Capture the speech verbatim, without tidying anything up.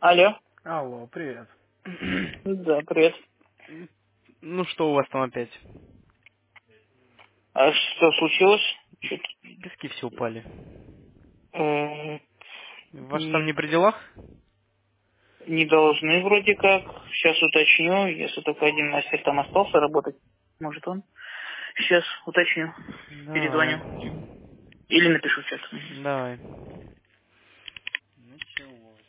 Алло. Алло, привет. Да, привет. Ну что у вас там опять? А что случилось? Чё-то, Диски все упали. э, Ваш там не не, при делах? не должны вроде как. Сейчас уточню, если только один мастер там остался работать. Может он? Сейчас уточню. Давай. Перезвоню. Или напишу в чат. Давай. Началось.